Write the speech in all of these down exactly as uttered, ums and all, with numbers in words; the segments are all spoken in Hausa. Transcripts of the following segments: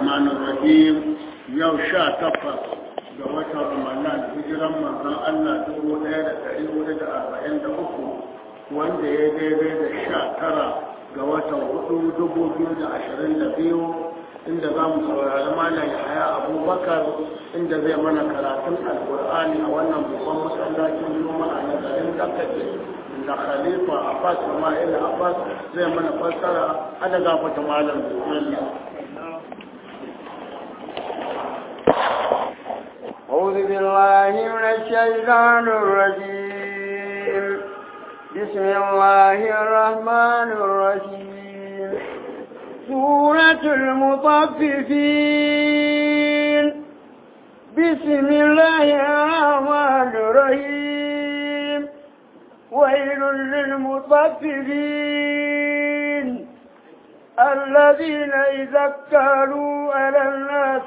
الرحمن الرحيم يوم شاء تفر جوات رمضان هجرا من الله دو ليلة تاريخ ولد أربعين دقيقة وند يدي بيد الشاء ترى جوات وقتو دبو بيد عشرين دقيقة عند زام صورة مالا يحيى أبو بكر عند زي من كراتم القرآن أولا بقوم صلاة اليوم على ذلك دقيقة إن خليفة عباس وما إلى عباس زي من فسر هذا قافة مالا بسم الله. أعوذ بالله من الشيطان الرجيم بسم الله الرحمن الرحيم سورة المطففين بسم الله الرحمن الرحيم ويل للمطففين الذين إذا اكتالوا على الناس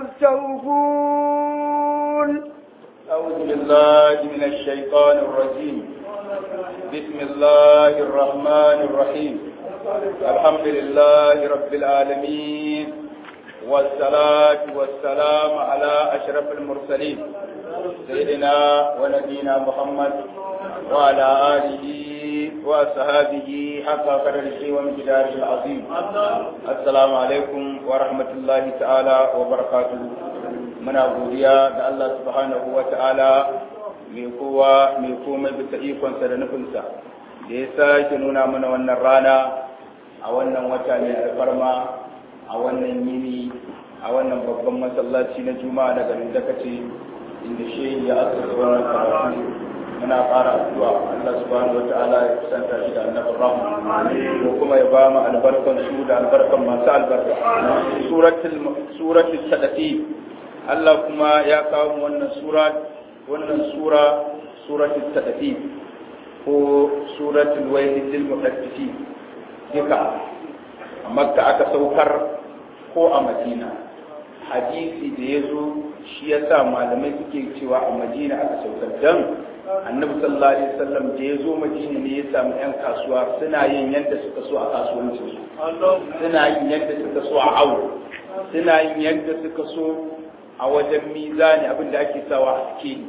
يستوفون. أعوذ بالله من الشيطان الرجيم بسم الله الرحمن الرحيم الحمد لله رب العالمين والصلاة والسلام على أشرف المرسلين سيدنا ونبينا محمد وعلى آله وصحابه حق قدره ومقداره العظيم. السلام عليكم ورحمة الله تعالى وبركاته. muna godiya ga Allah subhanahu wa ta'ala mai kowa mai komai bisa ikonsa da nufinsa da ya sake nuna mana wannan rana a wannan wata mai alfarma a wannan yini a wannan babban masallaci na juma'a na garin dakace inda shehi ya asasa wannan karatu. muna fara addu'a Allah subhanahu wa ta'ala ya kusanta shi da annabi rahma ko kuma ya ba mu albarkan su da albarkan masu albarka. suratul suratul tadqi Allah kuma ya kawo wannan sura wannan sura suratul tadqi ko suratul wayl lil mutaffifin duka a Makka aka saukar ko a Madina. Hadisi da yazo shi yasa malamai suke cewa a Madina aka saukar dan Annabi sallallahu alaihi wasallam da yazo Madina ne ya samu ƴan kasuwa suna yin yanda suka so a kasuwancin su, suna yin yanda suka so a awo, suna yin yanda suka so a wajen mizani abin da ake sawa a cikin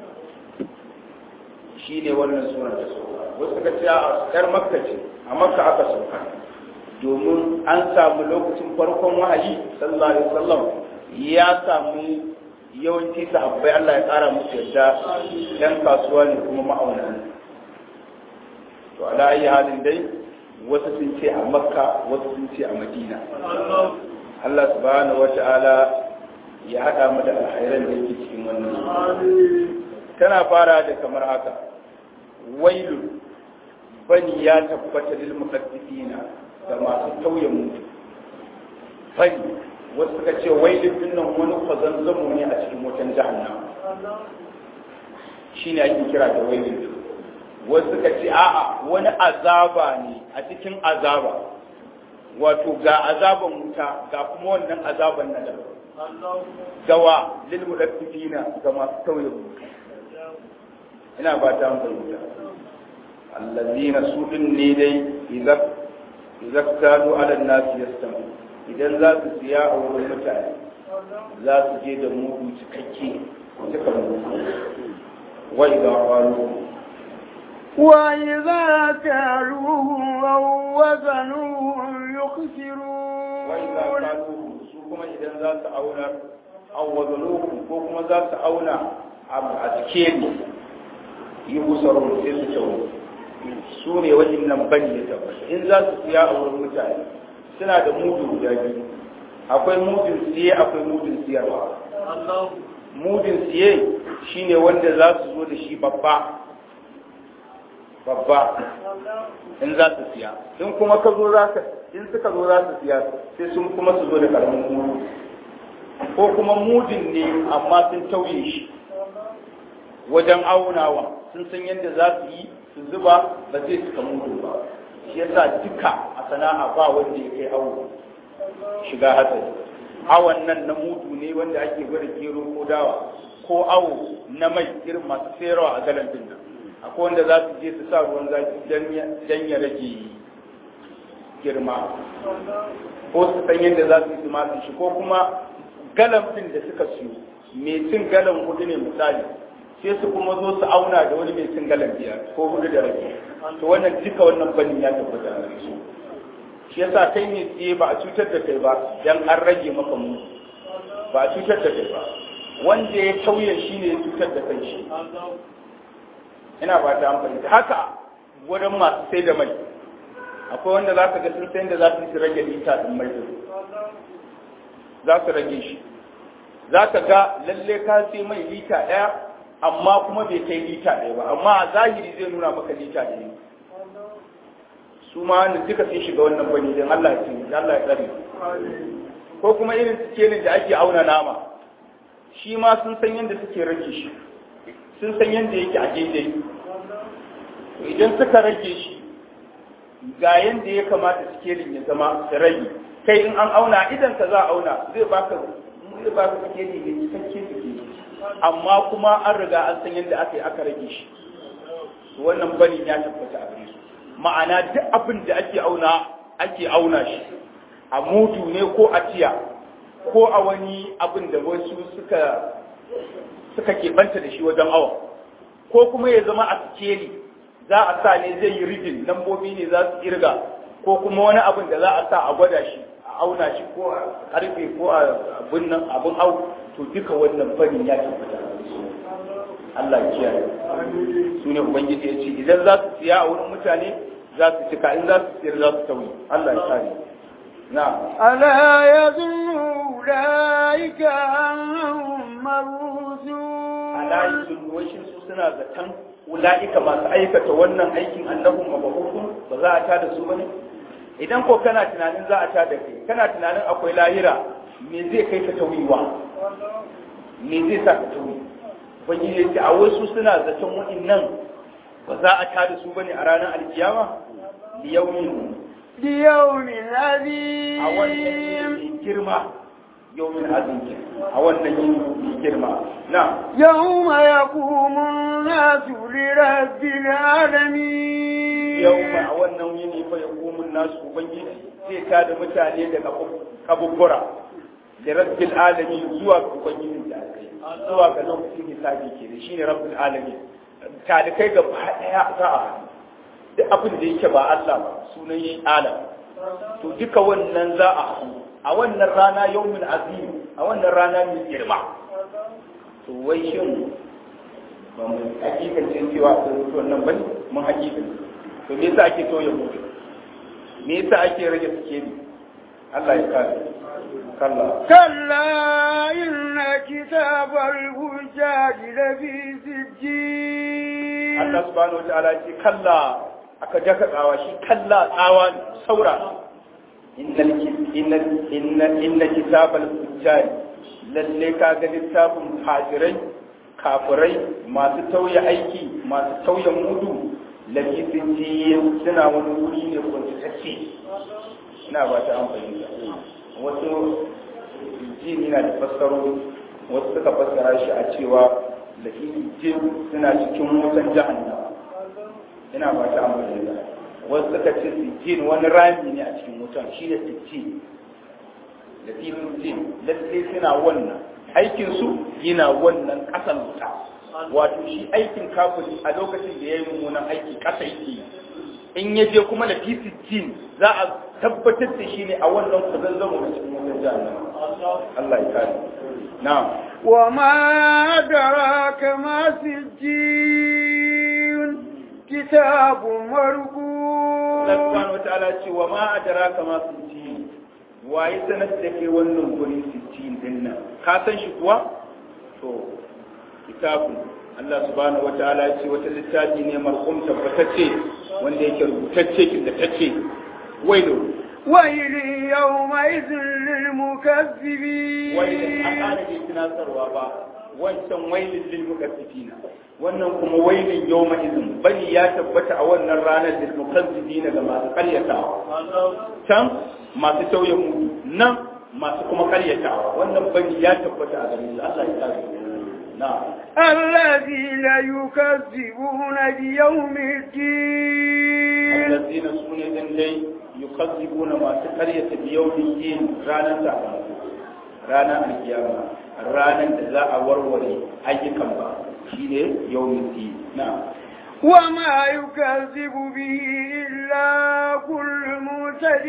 shi ne wannan sunan da sauka. Wasu ka ce a ƙar Makka ce, a Makka aka sauka domin an samu lokacin farkon wahayi sallallahu alaihi wasallam ya samu yawanci sahabbai Allah ya ƙara musu yadda ɗan kasuwa ne kuma ma'auna ne. To ala ayi halin dai wasu sun ce a Makka wasu sun ce a Madina. Allah subhanahu wata'ala ya haɗa mu da alhairan da yake cikin wannan. Tana fara da kamar haka: wailu bani ya tabbata lil muqaddisina da masu tauye mutu. Bani wasu suka ce wailin dinnan wani kwazanzamo ne a cikin wutan jahannama, shine ake kira da wailin. Wasu suka ce a'a wani azaba ne a cikin azaba, wato ga azaban wuta ga kuma wannan azaban na daban. gawa lil mudaffifina ga masu tauye mutu. Ina ba ta fahimta. Allazina su din ne dai idan idan kanu ala nas yastamu, idan za su siya a wurin mutane za su je da mudu cikakke suka mutu. wa idza qalu wa idza kaluhum aw wazanuhum yukhsirun. wa idza qalu su kuma idan za su auna aw wazanuhum ko kuma za su auna a cikin yi kusarun sai su tawo su ne wajen nan bani ya tabbata. In za su siya a wurin mutane suna da mudu guda biyu, akwai mudin siye akwai mudin siyarwa. Mudin siye shine wanda za su zo da shi babba babba in za su siya, in kuma ka zo za ka in suka zo za su siya sai sun kuma su zo da karamin mudu, ko kuma mudin ne amma sun tauye shi wajen aunawa, sun san yadda za su yi su zuba ba zai suka mudu ba. Shi yasa duka a sana'a ba wanda ya kai awo shiga hatsari. Awon nan na mudu ne wanda ake gwada gero ko dawa, ko awo na mai irin masu sayarwa a galan din nan. Akwai wanda za su je su sa ruwan zafi dan ya rage girma. ko su san yadda za su yi su masu shi, ko kuma galan ɗin da suka siyo mai cin galan hudu ne misali, sai su kuma zo su auna da wani mai cin galan biyar ko hudu da rabi, to wannan duka wannan banin ya tabbata a gare su. Shi yasa kai ne tsaye ba a cutar da kai ba dan an rage maka mu, ba a cutar da kai ba, wanda ya tauye shi ne ya cutar da kai shi. Ina ba ta amfani da haka wurin masu sai da mai, akwai wanda za ka ga sun sayin da za su rage lita ɗin mai za su rage shi, za ka ga lalle ka sai mai lita ɗaya amma kuma bai kai lita ɗaya ba, amma a zahiri zai nuna maka lita ɗaya. Su ma wanda duka sun shiga wannan bane don Allah ya tsare, Allah ya tsare. Ko kuma irin sikelin da ake auna nama, shi ma sun san yadda suke rage shi, sun san yadda yake a daidai. Idan suka rage shi ga yadda ya kamata sikelin ya zama da rage, kai in an auna idan ka za a auna zai baka zai baka sikeli ne cikakke sikeli, amma kuma an riga an san yadda aka yi aka rage shi. Wannan bani ya tabbata a gare su. Ma'ana duk abin da ake auna ake auna shi a mutu ne ko a tiya ko a wani abin da wasu suka suka keɓanta da shi wajen awa, ko kuma ya zama a sikeli za a sa ne zai yi rijin, lambobi ne za su kirga, ko kuma wani abin da za a sa a gwada shi a auna shi ko a karfe ko a abin nan abin au, to duka wannan fannin ya tabbata. Allah ya kiyaye. Su ne Ubangiji ya ce idan za su siya a wurin mutane za su cika, in za su siyar za su tauye. Allah ya kare. Na'am. Ala yazunnu ulaika annahum mabusun. Ala yazunnu wai su suna zaton ulaika masu aikata wannan aikin annahum mabusun ba za a tada su bane? Idan ko kana tunanin za a tada kai, kana tunanin akwai lahira, me zai kai ka tauyewa? Me zai sa ka tauye? Ubangiji ya ce a wasu suna zaton wa'innan ba za a tada su bane a ranar alkiyama? Liyaumin liyaumin azim, a wannan yin girma, yaumin azim a wannan yin girma. Na yawma yaqumun nasu li rabbil alamin, yawma a wannan yin fa yaqumun nasu ubangiji zai tada mutane daga kaburbura da rabbil alamin zuwa ga ubangijin da aka yi, zuwa ga lokacin hisabi ke da shine rabbil alamin. Talikai gaba daya za a haɗu, duk abin da yake ba Allah ba sunan shi alam, to duka wannan za a haɗu a wannan rana yawmin azim, a wannan rana mai girma. To wai shin ba mu hakikancin cewa a rubutu wannan bane, mun hakikance. To me yasa ake toye mutu, me yasa ake rage sikeli? Allah ya kare. كلا كلا إن كتاب الفجار لفي سجين. الله سبحانه وتعالى كلا أكجك أواشي كلا أوان سورة إن إن إن إن كتاب الفجار لليكا كتاب فاجرين كافرين ما تتوي أيكي ما تتوي مودو لفي سجين سنا ونورين كنت تكشي ina ba ta amfani da wasu jini na da fassarori, wasu suka fassara shi a cewa da jin suna cikin wutan jahannama, ina ba ta amfani da wasu suka ce jin wani rami ne a cikin wutan, shi da sijjin da sijjin lalle suna wannan aikin su yana wannan kasan wuta, wato shi aikin kafiri a lokacin da ya yi mummunan aiki kasa yake, in ya je kuma da sijjin za a tabbatar da shi ne a wannan kuzanzamo da cikin wajen jahannama. Allah ya kare. Na'am. Wa ma adraka ma sijjin kitabun marqum. Allah subhanahu wa ta'ala ce wa ma adraka ma sijjin. Waye sanar da kai wannan gurin sijjin din nan? Ka san shi kuwa? To kitabun Allah subhanahu wa ta'ala ce wata littafi ne marqum tabbatacce wanda yake rubutacce kin da tace wailu wailu yawma idhil lil mukaththibin, wailu akana ke tunasarwa ba wancan wailin lil mukaththibina, wannan kuma wailin yawma idhin bani ya tabbata a wannan ranar lil mukaththibina ga masu karyatawa, can masu tauye mu nan masu kuma karyatawa, wannan bani ya tabbata a gare su. Allah ya kare. نعم الذين يكذبون بيوم الدين الذين سنة لي yukazzibuna masu karyata biyawmin din ranar sakamako ranar alkiyama ranar da za a warware ayyukan ba shine yawmin din na وما يكذب به إلا كل معتد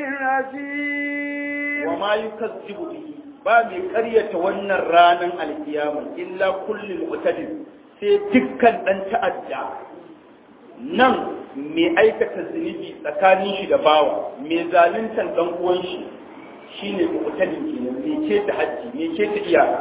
أثيم وما يكذب به ba mai karyata wannan ranar alkiyama illa kullum mu'tadin sai dukkan dan ta'adda nan mai aikata zunubi tsakanin shi da bawa mai zaluntan dan uwan shi shine mu'tadin kenan mai ce ta haji mai ce ta iyaka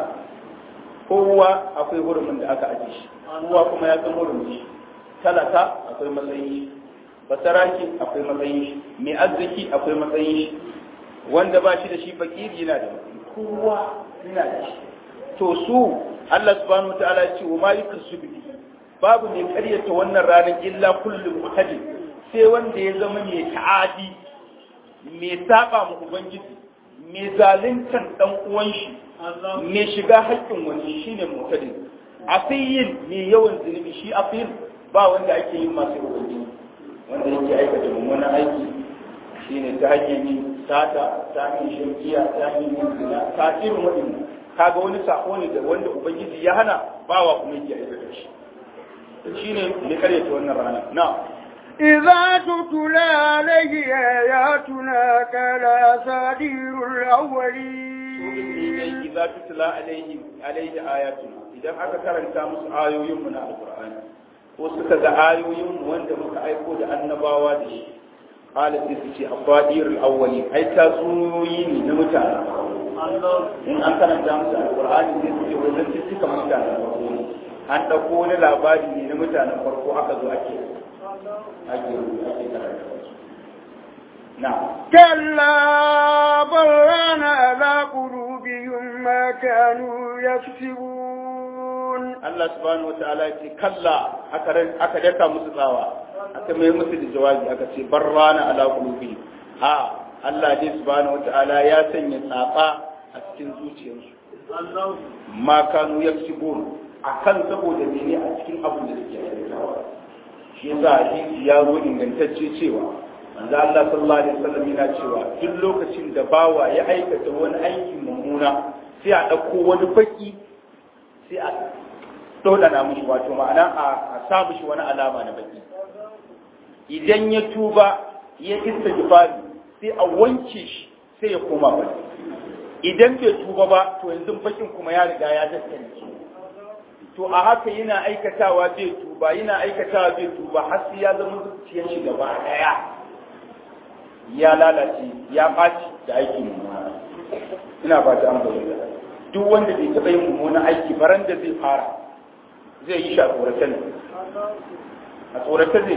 kowa akwai hurumin da aka aje shi kowa kuma ya san hurumin shi talaka akwai matsayin shi basaraki akwai matsayin shi mai arziki akwai matsayin shi wanda ba shi da shi fakiri yana da kowa yana da shi to su Allah subhanahu wataala ya ce wa ma yukasubi babu mai karyata wannan ranar illa kullum mutadin sai wanda ya zama mai ta'adi mai saba mu ubangiji mai zaluntan dan uwan shi mai shiga haƙƙin wani shine mutadin afiyin mai yawan zunubi shi afiyin ba wanda ake yin masu ubangiji wanda yake aikata mummunan aiki shine ta hanyar yin sata ta hanyar shan giya ta hanyar yin zina ta irin waɗannan kaga wani sako ne da wanda ubangiji ya hana bawa kuma yake aikata shi shine ne karyata wannan rana na إذا تتلى عليه آياتنا قال أساطير الأولين إذا تتلى عليه عليه آياتنا إذا aka karanta musu ayoyin mu na alqur'ani ko suka ga ayoyin wanda muka aiko da annabawa da shi qala sai su ce abadir al-awwali ai tatsuniyoyi ne na mutane in an karanta musu alqur'ani sai su ce wannan cikin mutane an dauko wani labari ne na mutanen farko aka zo ake ake ake karanta na'am كلا بل ران على قلوبهم ما كانوا يكسبون Allah subhanahu wataala ce kalla aka daka musu tsawa aka mai musu da jawabi aka ce barrana ala qulubi ha Allah dai subhanahu wataala ya sanya tsafa a cikin zuciyarsu ma kanu yaksubun akan saboda mene a cikin abin da suke aikatawa shi yasa hadisi ya zo ingantacce cewa manzo Allah sallallahu alaihi wasallam yana cewa duk lokacin da bawa ya aikata wani aiki mummuna sai a dauko wani baki sai a dodana mushi wato ma'ana a sa mushi wani alama na baki idan ya tuba ya istighfari sai a wanke shi sai ya koma baki idan bai tuba ba to yanzu bakin kuma ya riga ya daskare to a haka yana aikatawa bai tuba yana aikatawa bai tuba har sai ya zama zuciyar shi gaba daya ya lalace ya baci da aiki mummuna ina ba ta amfani da duk wanda bai taɓa yin mummunan aiki baran da zai fara zai yi shi a tsorata ne a tsorata zai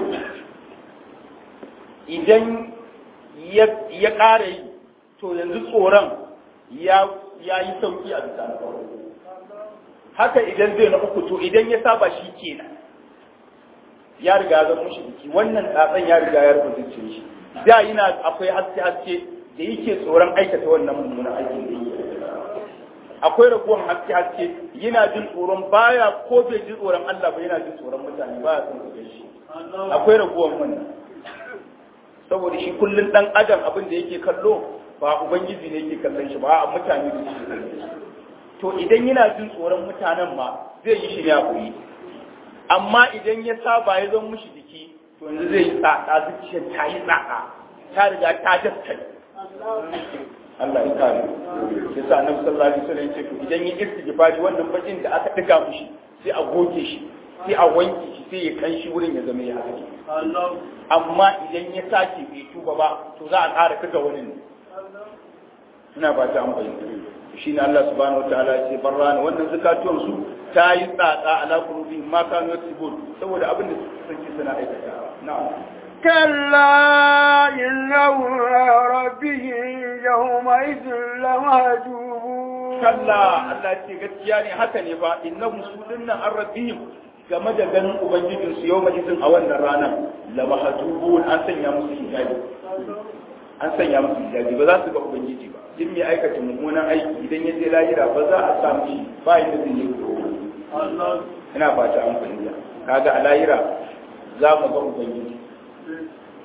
idan ya ƙara yi to yanzu tsoron ya yi sauki a bisa na haka idan zai na uku to idan ya saba shi kenan ya riga zan mushi biki wannan tsatsan ya riga ya rufe zuciyar shi da yana akwai haske haske da yake tsoron aikata wannan mummunan aikin da yake akwai raguwan haske haske yana jin tsoron baya ko bai ji tsoron Allah ba yana jin tsoron mutane baya son su gaishe akwai raguwan wannan saboda shi kullun dan adam abin da yake kallo ba ubangiji ne yake kallon shi ba a mutane da shi to idan yana jin tsoron mutanen ma zai yi shi ne a koyi amma idan ya saba ya zama mushi jiki to yanzu zai yi tsaka zuciyar ta yi tsaka ta riga ta daskare Allah ya kare sai sa annabi sallallahu alaihi wasallam ce idan yi istighfari wannan bakin da aka diga mushi sai a goge shi sai a wanke shi sai ya kanshi wurin ya zama ya haske amma idan ya sake bai tuba ba to za a ƙara kaga wani ne ina ba ta amfani shi ne Allah subhanahu wataala ya ce barrana wannan zakatuwan su ta yi tsatsa ala qulubi ma kanu yaksubun saboda abin da suke suna aikata na'am كلا إنه ربهم يومئذ لمهجوبون كلا الله ce gaskiya ne haka ne ba innahum sudunna an rabbihim game da ganin ubangijin su yau majizin a wannan ranar la mahjubun an sanya musu hijabi an sanya musu hijabi ba za su ga ubangiji ba din mai aikata mummunan aiki idan ya je lahira ba za a samu shi ba inda zai yi Allah ina fata an fahimta kaga a lahira za mu ga ubangiji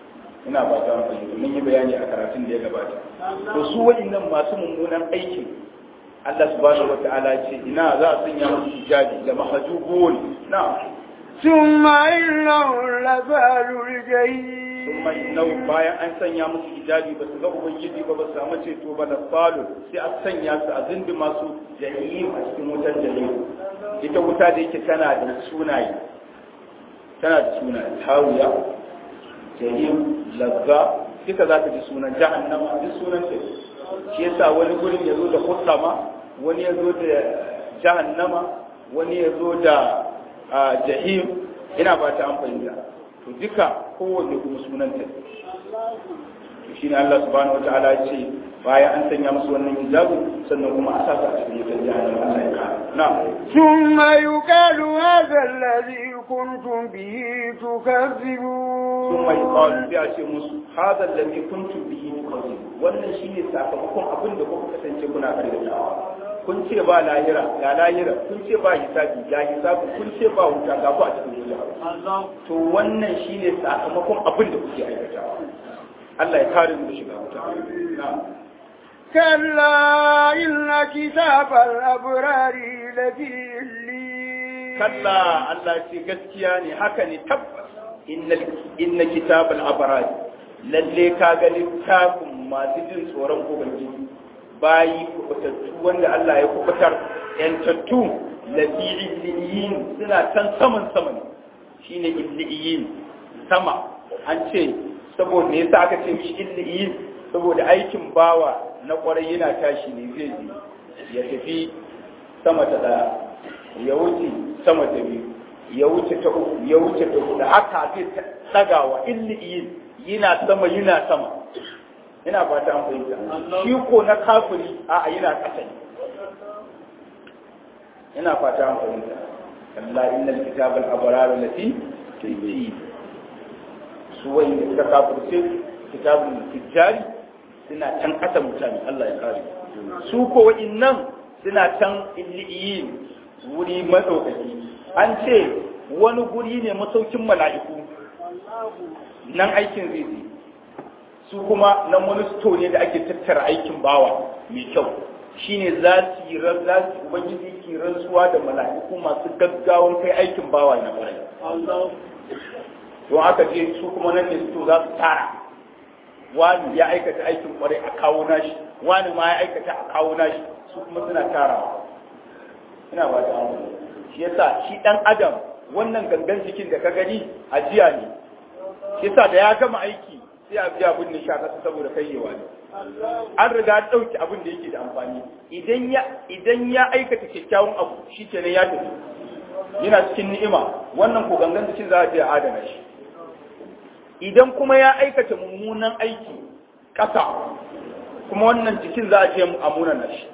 ina ba ta fahimta mun yi bayani a karatun da ya gabata to su waɗannan masu mummunan aikin Allah subhanahu wata'ala ce ina za a sanya musu hijabi da mahjubun na thumma innahum lazalul jahim kuma inau bayan an sanya musu hijabi ba su ga ubangiji ba ba su samu ceto ba da falo sai a sanya su a zindi masu jahim a cikin wutar jahim ita wuta da yake tana da sunaye tana da sunaye hawiya jahim lazza duka za ka ji sunan jahannama duk sunan ta shi yasa wani gurin ya zo da hutama wani ya zo da jahannama wani ya zo da jahim ina ba ta an fahimta to duka kowanne kuma sunanta to shine Allah subhanahu wataala ya ce bayan an sanya musu wannan hijabi sannan kuma a saka a cikin wutar jahannama Allah ya kare na'am thumma yuqalu hadha alladhi kuntum bihi tukazzibun thumma yuqalu bi a ce musu hadha alladhi kuntum bihi tukazzibun wannan shine sakamakon abin da kuka kasance kuna karyatawa kun ce ba lahira ga lahira kun ce ba hisabi ga hisabi kun ce ba wuta ga ku a cikin wuta to wannan shine sakamakon abin da kuke aikatawa Allah ya kare mu da shiga wuta na'am kalla inna kitabal abrari lafi illi kalla Allah ce gaskiya ne haka ne tabbas inna inna kitabal abrari lalle ka ga littafin masu jin tsoron ubangiji bayi kubutattu wanda Allah ya kubutar yantattu lafi illiyin suna can saman saman shine illiyin sama an ce saboda ne yasa aka ce mishi illiyin saboda aikin bawa na kwarai yana tashi ne zai ji ya tafi sama ta daya ya wuce sama ta biyu ya wuce ta uku ya wuce ta huɗu haka zai tsagawa illiyin yana sama yana sama ina fata an fahimta shi ko na kafiri a yana ƙasa ne ina fata an fahimta Allah innal kitabal abrar lati tayyib su wanda suka kafirce kitabul tijari suna can ƙasa mutane Allah ya kare su ko wa'innan suna can illiyin wuri madaukaki an ce wani guri ne masaukin mala'iku nan aikin zai yi su kuma nan wani sto ne da ake tattara aikin bawa mai kyau shine za su yi ran za su ubangiji ki rantsuwa da mala'iku masu gaggawan kai aikin bawa na kwarai don aka je su kuma nan ne sto za su tara wani ya aikata aikin kwarai a kawo nashi wani ma ya aikata a kawo nashi su kuma suna tarawa ina ba ta amfani shi yasa shi dan adam wannan gangan jikin da ka gani ajiya ne shi yasa da ya gama aiki sai a biya abin nisha kasa saboda kayyewa ne an riga an ɗauki abin da yake da amfani idan ya idan ya aikata kyakkyawan abu shi kenan ya tafi yana cikin ni'ima wannan ko gangan jikin za a je a adana shi idan kuma ya aikata mummunan aiki ƙasa kuma wannan jikin za a je a munana shi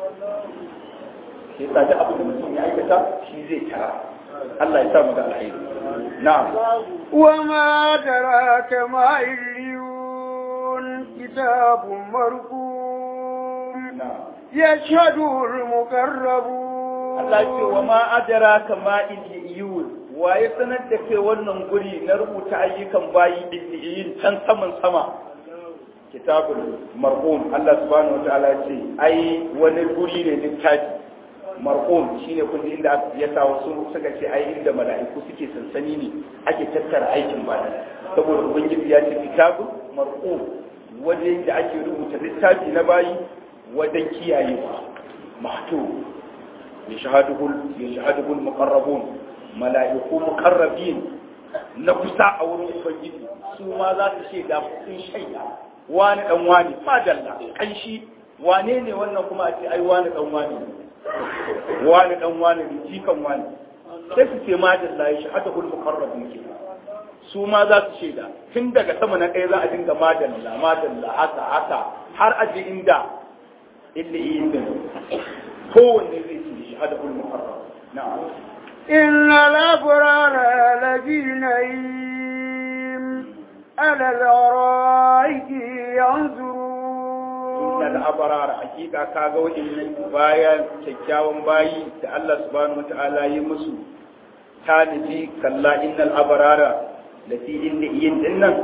sai sa da abin da mutum ya aikata shi zai tara Allah ya sa mu da alheri na'am wa ma daraka ma illiyun kitabun marqum yashhadu al-muqarrabun Allah ce wa ma adraka ma illiyun wa ya sanar da kai wannan guri na rubuta ayyukan bayi illiyin can saman sama kitabul marqum Allah subhanahu wa ta'ala ce ai wani guri ne littafi marqum shine kun inda ya sa wasu suka ce ai inda mala'iku suke sansani ne ake tattara aikin bayi saboda ubangiji ya ce kitabul marqum wajen da ake rubuta littafi na bayi wajen kiyayewa mahtu yashhaduhu yashhaduhu al-muqarrabun mala'iku muqarrabin na kusa a wurin ubangiji su ma za su shaida sun shaida wani dan wani fadalla kanshi wane ne wannan kuma a ce ai wani dan wani wani dan wani jikan wani sai su ce madalla ya shahadahu al-muqarrabun ke su ma za su shaida tun daga sama na kai za a dinga madalla madalla haka haka har aje inda illa inda kowanne zai ce shahadahu al-muqarrab na'am inna al-abrara lafi na'im ala al-ara'iki yanzurun innal abrara hakika kaga wadannan bayan kyakkyawan bayi da Allah subhanahu wataala yi musu taniji kalla innal abrara lati inda yin dinnan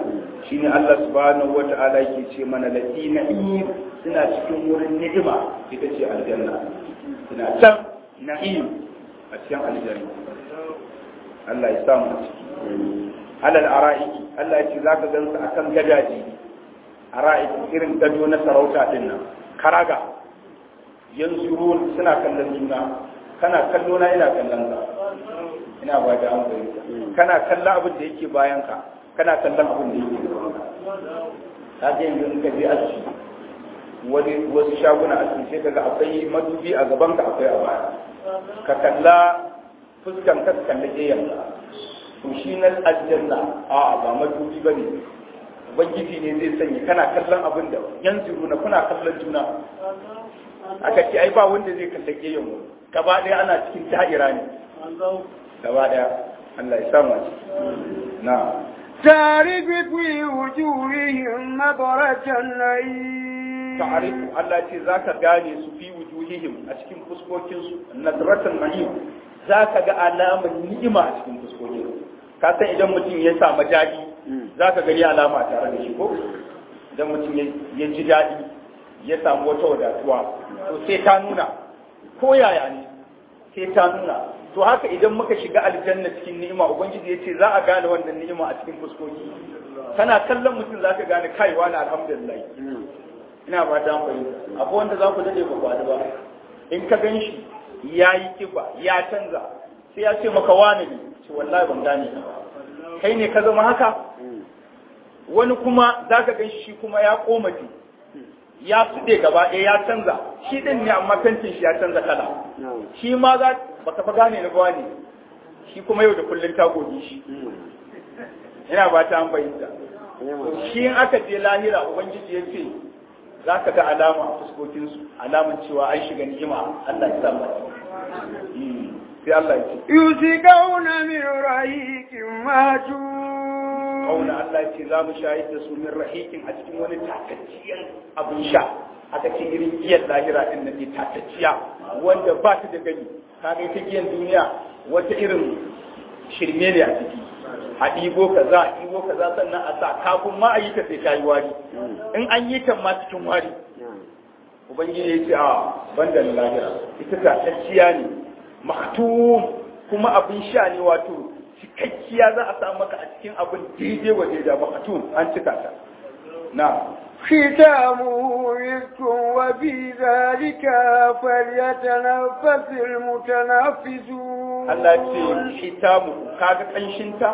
shine Allah subhanahu wata'ala yake ce mana lati na'im suna cikin wurin ni'ima ita ce aljanna suna can na'im a cikin aljanna Allah ya samu a ciki alal ara'iki Allah ya ce zaka gansu akan gadaji ara'iki irin gado na sarauta din nan karaga yanzurun suna kallon juna kana kallo na ina kallon ka ina ba da amfani kana kallon abin da yake bayan ka kana kallon abin da yake gaban ka kaje yanzu in ka je aski wani wasu shaguna a cikin kaga akwai madubi a gaban ka akwai a baya ka kalla fuskan ka kalla jeyan ka to shi na aljanna a ba madubi bane ubangiji ne zai sanya kana kallon abin da yanzu na kuna kallon juna aka ce ai ba wanda zai kalle jeyan mu gaba daya ana cikin ta'ira ne gaba daya Allah ya samu na تعرف في وجوههم نظرة النعيم تعرف الله ce zaka gane su fi wujuhihim a cikin fuskokin su nadratan na'im zaka ga alaman ni'ima a cikin fuskokin su ka san idan mutum ya samu dadi zaka gani alama tare da shi ko idan mutum ya ji dadi ya samu wata wadatuwa to sai ta nuna ko yaya ne sai ta nuna to haka idan muka shiga aljanna cikin ni'ima ubangiji ya ce za a gane wannan ni'ima a cikin fuskoki kana kallon mutum za ka gane kaiwa na alhamdulillah ina ba ta fahimta abu wanda za ku dade ba kwadu ba in ka gan shi ya yi kiba ya canza sai ya ce maka wani ne ce wallahi ban gane ba kai ne ka zama haka wani kuma za ka gan shi kuma ya komace ya suɗe gaba ɗaya ya canza shi ɗin ne amma kantin shi ya canza kala shi ma za baka fa gane na gawa ne shi kuma yau da kullun ta gobe shi ina ba ta an bayyana shi in aka je lahira ubangiji ya ce za ka ga alama a fuskokinsu alamun cewa an shiga ni'ima Allah ya samu sai Allah ya ce yusiqawna min rahiqin mahjun kauna Allah ya ce za mu shahid da su min rahiqin a cikin wani takacciyar abin sha aka ce irin giyar lahira din nan ne takacciya wanda ba ta da gani ka ga ita giyar duniya wata irin shirme ne a ciki a ɗigo kaza a ɗigo kaza sannan a sa kafin ma a yi ta sai ta yi wari in an yi ta ma cikin wari ubangiji ya ce a banda na lahira ita takacciya ne maktum kuma abin sha ne wato cikakkiya za a samu maka a cikin abin daidai wa daidai maktum an cika ta na ختامه مسك وفي ذلك فليتنفس المتنافسون Allah ce hitamu kaga kanshinta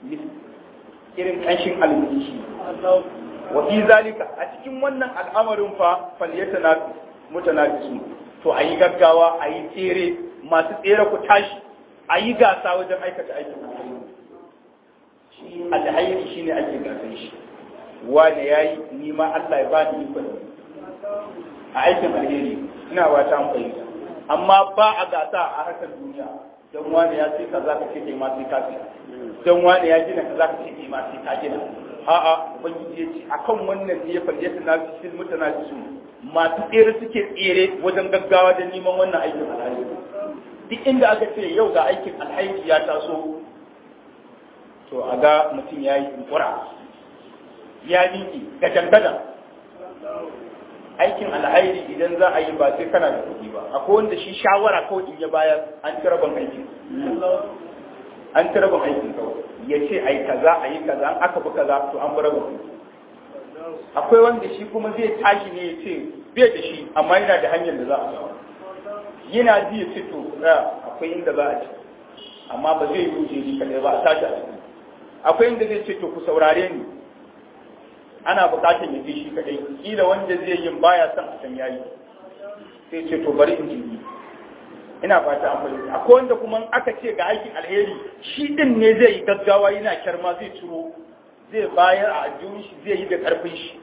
irin kanshin almishi wa fi zalika a cikin wannan al'amarin fa falyatanafi mutanafisun to ayi gaggawa ayi tsere masu tsere ku tashi ayi gasa wajen aikata aikin shi alhairi shine ake gasan shi wanda yayi ni ma Allah ya bani iko a aikin alheri ina wata amfani amma ba a gasa a harkar duniya don wani ya ce kaza ka ce kai ma sai ka ce don wani ya gina kaza ka ce kai ma sai ka gina a'a ubangiji ya ce akan wannan ne ya falle ta nafi fil mutanafisu masu tsere suke tsere wajen gaggawa da neman wannan aikin alhaji duk inda aka ce yau ga aikin alhaji ya taso to a ga mutum ya yi kura ya miƙi gadan gadan aikin alhairi idan za a yi ba sai kana da kuɗi ba akwai wanda shi shawara kawai in ya bayar an ci rabon aikin an ci rabon aikin kawai ya ce a yi kaza a yi kaza an aka bi kaza to an bi rabon akwai wanda shi kuma zai tashi ne ya ce bai da shi amma yana da hanyar da za a samu yana ji ya ce to akwai inda za a ci amma ba zai yi kuje ni kadai ba a tashi a ciki akwai inda zai ce to ku saurare ni ana bukatar ya fi shi kadai kila wanda zai yin baya son a san yayi sai ce to bari in ji ina fata an fahimta akwai wanda kuma aka ce ga aikin alheri shi din ne zai yi gaggawa yana kyarma zai ciro zai bayar a ajiyun shi zai yi da karfin shi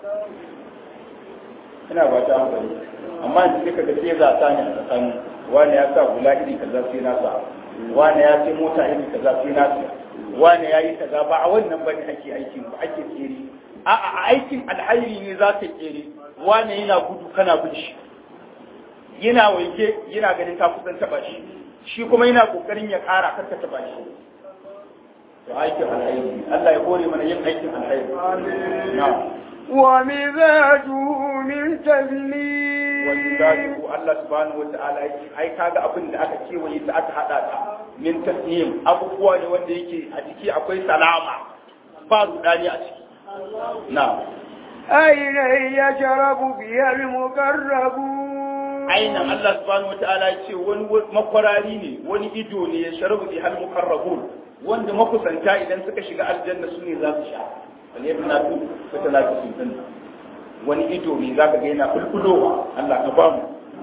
ina fata an fahimta amma in sai kaga sai za ta ne a tsakanin wani ya sa hula iri kaza sai na sa wani ya ce mota iri kaza sai na sa wani ya yi kaza ba a wannan bane ake aikin ba ake tsere a'a a aikin alhairi ne za ka kere wane yana gudu kana bin shi yana waike yana ganin ka kusan taba shi shi kuma yana kokarin ya kara kar ka taba shi to aikin alkhairi Allah ya kore mana yin aikin alkhairi na'am wa mizajuhu min tasnim wanda Allah subhanahu wata'ala yake ai kaga abin da aka kewaye ta aka hada ta min tasnim abubuwa ne wanda yake a ciki akwai salama ba rudani a ciki na'am aina yashrabu biha al-muqarrabun aina Allah subhanahu wata'ala yace wani makwarari ne wani ido ne ya sharabu bi hal muqarrabun wanda makusanta idan suka shiga aljanna su ne za su sha wani yana tu fata lafi sun wani ido ne za ka ga yana kulkulowa Allah ka ba mu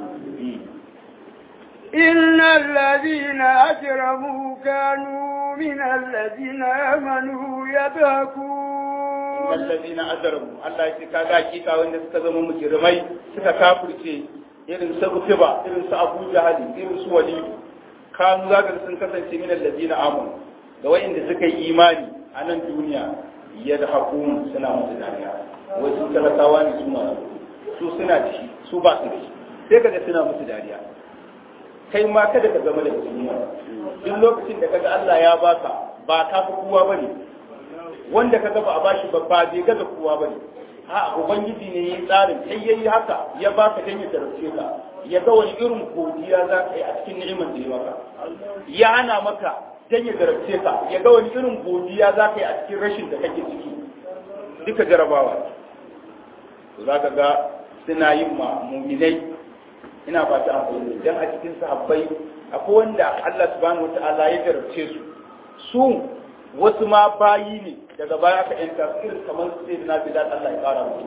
inna alladhina ajramu kanu min alladhina amanu yadhakun alladhina ajramu Allah ya ce kaga hakika wanda suka zama mujrimai suka kafirce irin su Utiba irin su Abu Jahal irin su Walid kanu zaka sun kasance min alladhina amanu da wayanda suka yi imani a nan duniya yadhakun suna musu dariya wai su talakawa ne su ma su suna da shi su ba su da shi sai kaga suna musu dariya kai ma kada ka zama da duniya duk lokacin da kaga Allah ya baka ba ka fi kowa bane wanda kaga ba a bashi ba ba bai gaza kowa bane a ubangiji ne yayi tsarin sai yayi haka ya baka dan ya tarbice ka ya ga wani irin godiya za ka yi a cikin ni'imar da ya maka ya hana maka dan ya tarbice ka ya ga wani irin godiya za ka yi a cikin rashin da kake ciki duka jarabawa za ka ga suna yin ma mu'minai ina fata a fahimta dan a cikin sahabbai akwai wanda Allah subhanahu wataala ya tarbice su su wasu ma bayi ne daga baya aka yanta irin kamar sai da nabi dan Allah ya fara musu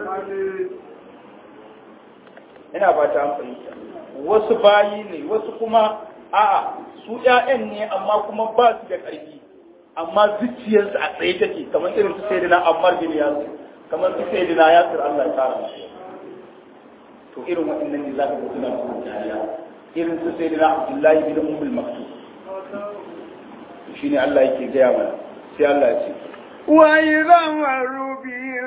ina ba ta fahimta wasu bayi ne wasu kuma a'a su ƴaƴan ne amma kuma ba su da ƙarfi amma zuciyarsu a tsaye take kamar irin su sayyidina Ammar bin Yasir kamar su sayyidina Yasir Allah ya fara musu to irin waɗannan ne zaka ga suna cikin dariya irin su sayyidina Abdullahi bin Ummul Maktum shine Allah yake gaya mana sai Allah ya ce wa idha maru bihim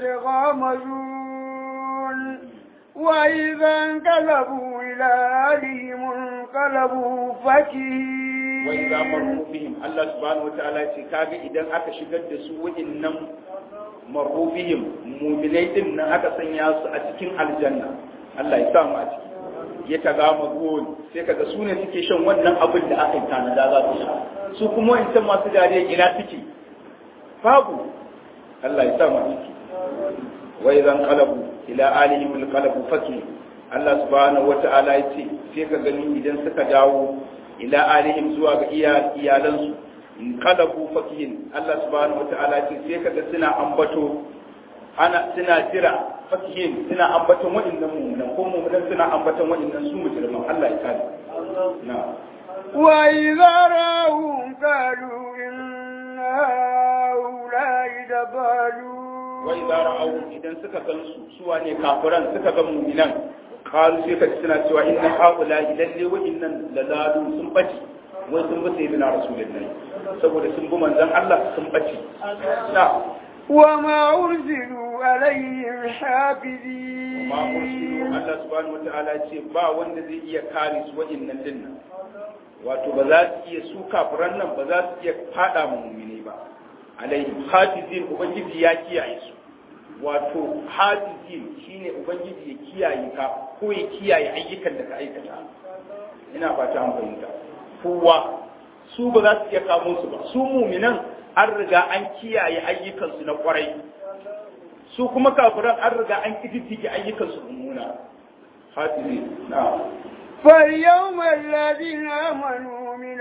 yataghamazun wa idha qalabu ila ahlihim qalabu fakihin wa idha maru bihim Allah subhanahu wataala ya ce kaga idan aka shigar da su wa'innan maru bihim mu'minai din nan aka sanya su a cikin aljanna Allah ya sa mu a ciki ya tagamazun sai kaga su ne suke shan wannan abin da aka yi tanada za su sha su kuma wancan masu dariya ina suke babu Allah ya sa mu ciki wa idan qalabu ila alihim alqalabu faki Allah subhanahu wata'ala ya ce sai ka gani idan suka dawo ila alihim zuwa ga iyalan su in qalabu fakihin Allah subhanahu wata'ala ya ce sai kaga suna ambato ana suna jira fakihin suna ambaton waɗannan mu'minan ko mu'minan suna ambaton waɗannan su mujriman Allah ya kare na wa idza ra'um qalu inna ulai dabalu wa idza ra'um idan suka gansu su wane kafiran suka ga mu'minan qalu sai ka suna cewa inna haula lalle waɗannan lalalu sun bace wai sun bi sayyidina rasulullahi saboda sun bi manzon Allah sun bace na وما أرسلوا عليهم حافظين وما أرسلوا الله سبحانه وتعالى ce ba wanda zai iya kare su wa'innan dinnan wato ba za su iya su kafiran nan ba za su iya fada mu mu'mini ba alaihim hafizin ubangiji ya kiyaye su wato hafizin shine ubangiji ya kiyaye ka ko ya kiyaye ayyukan da ka aikata ina fata an fahimta kowa su ba za su iya kamo su ba su mu'minan an riga an kiyaye ayyukansu na kwarai su kuma kafiran an riga an kididdige ayyukansu mummuna hatibi na فاليوم الذين آمنوا من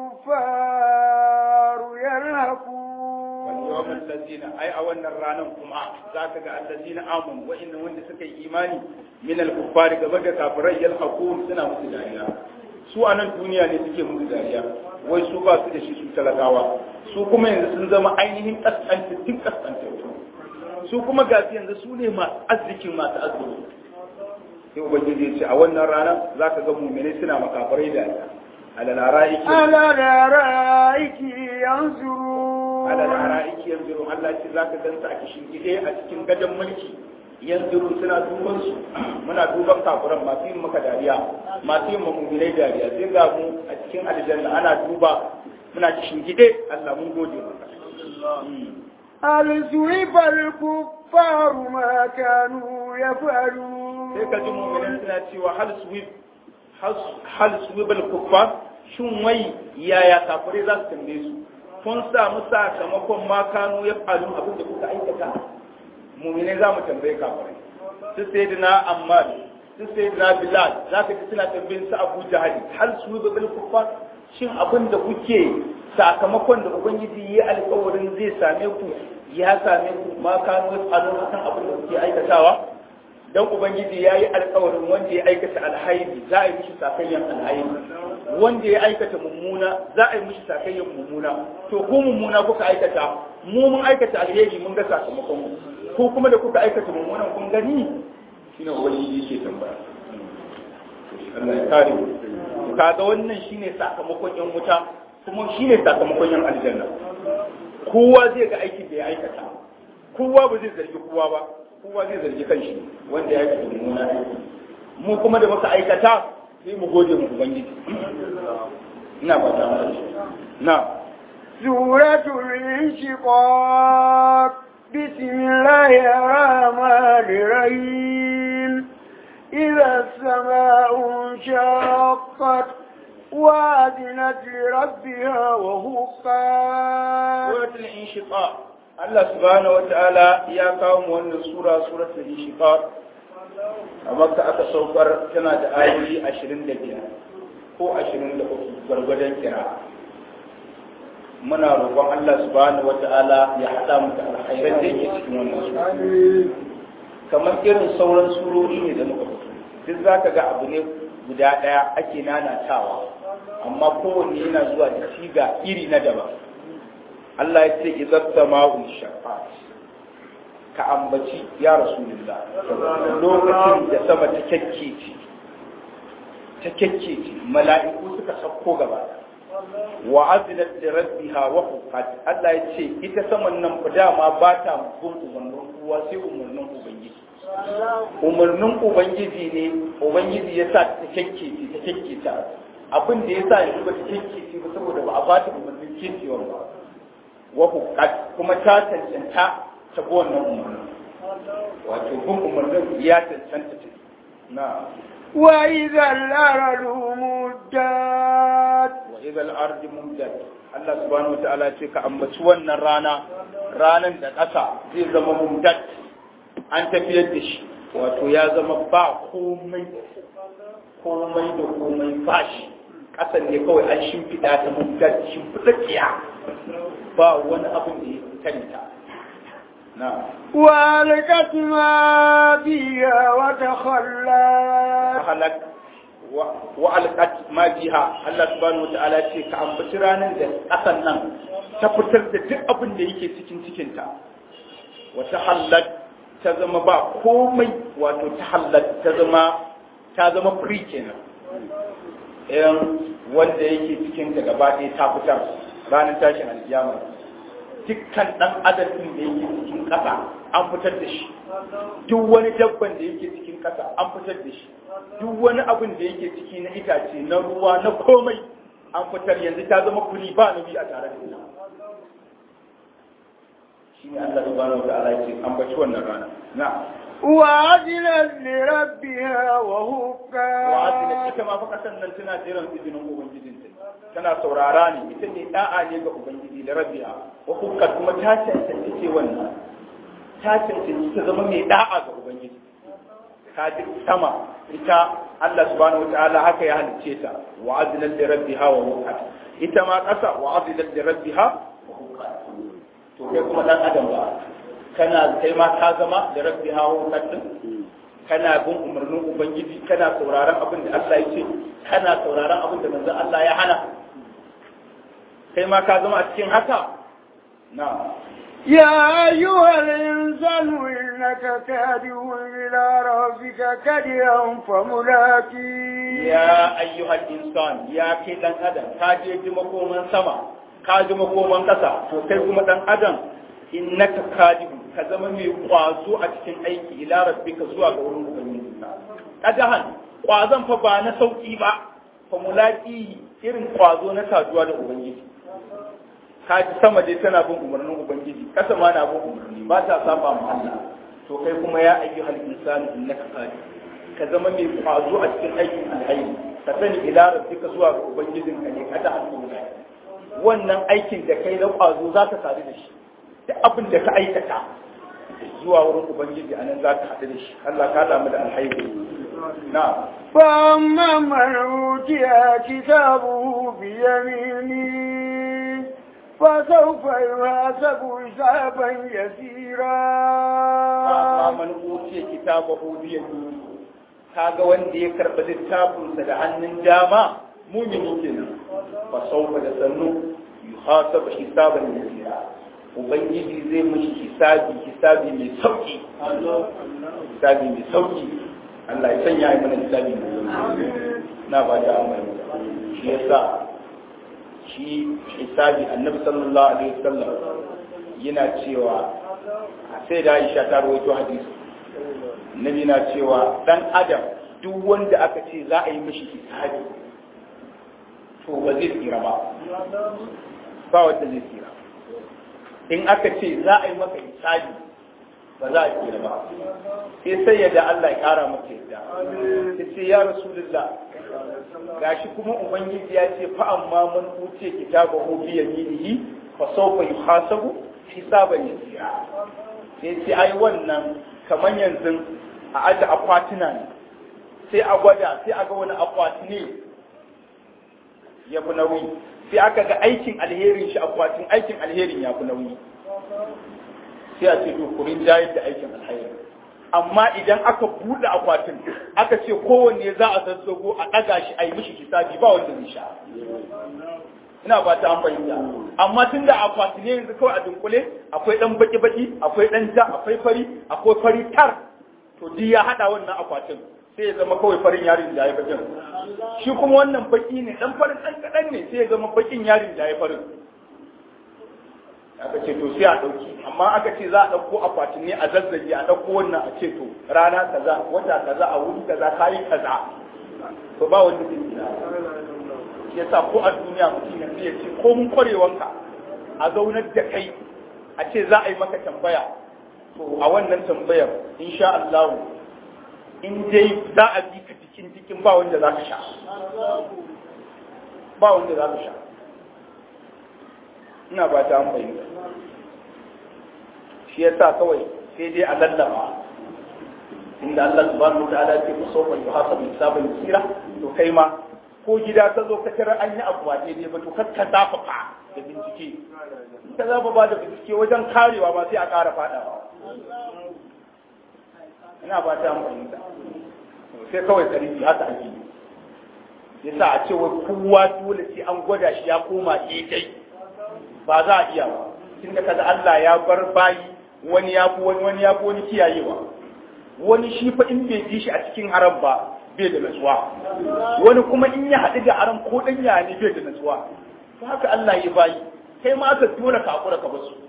الكفار يرهقون واليوم الذين أي أولنا الرانم كما ذاك الذين آمنوا وإن وند سكي إيماني من الكفار كما كافرين يلحقون سنة مسجدين su a nan duniya ne suke musu dariya wai su ba su da shi su talakawa su kuma yanzu sun zama ainihin kaskantattun kaskantattu su kuma gasu yanzu su ne masu arzikin masu arziki sai ubangiji ya ce a wannan rana za ka ga mummune suna makafarai dariya alalara'iki alalara'iki yanzu alalara'iki yanzu Allah ce za ka gansa a kishin gide a cikin gadon mulki yanzu suna duban su muna duban kafiran masu yin maka dariya masu yin mummunai dariya sai ga mu a cikin aljanna ana duba muna cikin gide Allah mun gode maka هل ثوب الكفار ما كانوا يفعلون sai ka ji mu'minin suna cewa hal suwib hal suwib al-kuffar shin wai yaya kafirai za su tambaye su kun samu sakamakon ma kanu ya faru abin da kuka aikata mu'minai za mu tambaye kafirai su sayyidina Ammar su sayyidina Bilal za ka ji suna tambayin su Abu Jahal hal suwib al-kuffar shin abin da kuke sakamakon da ubangiji ya alƙawarin zai same ku ya same ku ma kanu ya faru akan abin da kuke aikatawa dan ubangiji ya yi alƙawarin wanda ya aikata alhairi za a yi mishi sakayyan alhairi wanda ya aikata mummuna za a yi mishi sakayyan mummuna to ku mummuna kuka aikata mu mun aikata alheri mun ga sakamakon ku kuma da kuka aikata mummunan kun gani shine ubangiji yake tambaya Allah ya kare mu kaga wannan shine sakamakon yan wuta kuma shine sakamakon yan aljanna kowa zai ga aikin da ya aikata kowa ba zai zargi kowa ba kowa zai zargi kanshi wanda ya aikata mummuna aiki mu kuma da muka aikata sai mu gode mu ubangiji ina ba ta na suratul inshiqaq bismillahir rahmanir rahim idha as-samaa'u shaqqat وَأَذِنَتْ لِرَبِّهَا وَحُقَّتْ سورة الانشقاق الله سبحانه وتعالى يا قوم wannan sura suratul inshiqaq amma ka aka saukar tana da ayoyi ashirin da biyar ko ashirin da uku gargadan kira muna roƙon Allah subhanahu wataala ya hada mu da alkhairan da yake cikin wannan sura kamar irin sauran surori ne da muka fito duk zaka ga abu ne guda daya ake nanatawa amma kowanne yana zuwa da siga iri na daban Allah ya ce idan sama'un shaqqat ka ambaci ya rasulullah lokacin da sama ta kekkece ta kekkece mala'iku suka sauko gaba wa azinat li rabbiha wa huqqat Allah ya ce ita saman nan ku dama ba ta bin umarnin kowa sai umarnin ubangiji umarnin ubangiji ne ubangiji ya sa ta kekkece ta kekkece abin da ya sa yanzu ba ta kekkece ba saboda ba a ba ta umarnin kekewar ba wa huqqat kuma ta cancanta ta bi wannan umarnin wato bin umarnin ya cancanta ta na wa idza al-ardu muddat wa idza al-ardu muddat Allah subhanahu wa ta'ala ce ka ambaci wannan rana ranan da ƙasa zai zama muddat an tafiyar da shi wato ya zama ba komai komai da komai ba shi ƙasan ne kawai an shimfiɗa ta muddat shimfiɗaɗɗiya ba wani abin da ya karita na walqat ma biha wa takhallat halak wa alqat ma biha Allah subhanahu wataala ce ka ambaci ranar da ƙasan nan ta fitar da duk abin da yake cikin cikin ta wa tahallat ta zama ba komai wato tahallat ta zama ta zama free kenan irin wanda yake cikin ta gaba ɗaya ta fitar ranar tashin alkiyama dukkan dan adam din da yake cikin kasa an fitar da shi duk wani dabban da yake cikin kasa an fitar da shi duk wani abin da yake ciki na itace na ruwa na komai an fitar yanzu ta zama kuli ba nabi a tare da ita shi ne Allah subhanahu wa ta'ala yake an baci wannan rana na وعدلت لربها وحقا وعدلت ita ma fa kasan nan tana jiran izinin ubangijinta tana saurara ne ita ne da'a ne ga ubangiji da rabbiha wa hukka kuma ta cancanci ce wannan ta cancanci ta zama mai da'a ga ubangiji ta ji sama ita Allah subhanahu wataala haka ya halice ta wa adlat li rabbiha wa hukka ita ma kasa wa adlat li rabbiha wa hukka to kai kuma dan adam ba kana kai ma ka zama da rabbi hawo kadin kana bin umarnin ubangiji kana sauraron abin da Allah ya ce kana sauraron abin da manzon Allah ya hana kai ma ka zama a cikin haka na ya ayyuhal insanu innaka kadihun ila rabbika kadihan famulaki ya ayyuhal insan ya kai dan adam ka je ji makoman sama ka ji makoman kasa to kai kuma dan adam innaka kadihun ka zama mai kwazo a cikin aiki ila rabbika zuwa ga wurin ubangiji kadahan kwazon fa ba na sauki ba fa mulaki irin kwazo na saduwa da ubangiji ka ji sama dai tana bin umarnin ubangiji kasa ma na bin umarni ba ta saba ma Allah to kai kuma ya ayyuhal insanu innaka qadir ka zama mai kwazo a cikin aikin alhairi ka sani ila rabbika zuwa ga ubangijin ka ne kada hannu wannan aikin da kai na kwazo za ka sadu da shi duk abin da ka aikata zuwa wurin ubangiji anan za ka haɗu da shi Allah ka damu da alhairi na فأما من أوتي كتابه بيمينه فسوف يحاسب حسابا يسيرا. فأما من أوتي كتابه بيمينه kaga wanda ya karɓi littafinsa da hannun dama mumini kenan fa saufa da sannu yuhasabu hisaban yasira ubangiji zai mishi hisabi hisabi mai sauki hisabi mai sauki Allah ya sanya ai mana hisabi mai sauki na ba da amana shi yasa shi hisabi annabi sallallahu alaihi wasallam yana cewa sai da Aisha ta rawaito hadisi Nabi na cewa dan adam duk wanda aka ce za a yi mishi hisabi to ba zai tsira ba ba wanda zai tsira in aka ce za a yi maka hisabi ba za a tsira ba sai sai yadda Allah ya kara maka yadda sai ce ya rasulullah gashi kuma ubangiji ya ce fa amma man uce kitabahu bi yaminihi fa sawfa yuhasabu hisaban yasira sai ce ai wannan kamar yanzu a aje akwatuna ne sai a gwada sai a ga wani akwati ne ya fi nauyi sai aka ga aikin alherin shi akwatin aikin alherin ya fi nauyi sai a ce to kurin jayar da aikin alherin amma idan aka buɗe akwatin aka ce kowanne za a zazzago a ɗaga shi a yi mishi hisabi ba wanda zai sha ina ba ta an fahimta amma tun da akwati ne yanzu kawai a dunkule akwai ɗan baki-baki akwai ɗan ja akwai fari akwai fari tar to duk ya haɗa wannan akwatin sai ya zama kawai farin yarin da ya bakin shi kuma wannan baki ne ɗan farin ɗan kaɗan ne sai ya zama bakin yarin da ya farin aka ce to sai a ɗauki amma aka ce za a ɗauko akwatin ne a zazzage a ɗauko wannan a ce to rana kaza wata kaza a wuri kaza kayi kaza to ba wanda zai tsira shi yasa ko a duniya mutum yanzu ya ce ko mun kwarewanka a zaunar da kai a ce za a yi maka tambaya to a wannan tambayar insha Allah in dai za a bi ka cikin cikin ba wanda za ka sha ba wanda za ka sha ina ba ta amfani shi yasa kawai sai dai a lallaba inda Allah subhanahu wa ta'ala ya ce musafa yuhasabu hisaban yasira to kai ma ko gida ka zo ka tarar an yi abu ba daidai ba to kar ka zafafa da bincike ka zafa ba da bincike wajen karewa ma sai a ƙara faɗawa ina ba ta amfani da sai kawai tarihi haka ake yi yasa a ce wai kowa dole sai an gwada shi ya koma daidai ba za a iya ba tunda kaza Allah ya bar bayi wani ya fi wani wani ya fi wani kiyayewa wani shi fa in bai ji shi a cikin haram ba bai da natsuwa wani kuma in ya haɗu da haram ko ɗan ya ne bai da natsuwa to haka Allah ya bayi kai ma aka dole ka hakura ka basu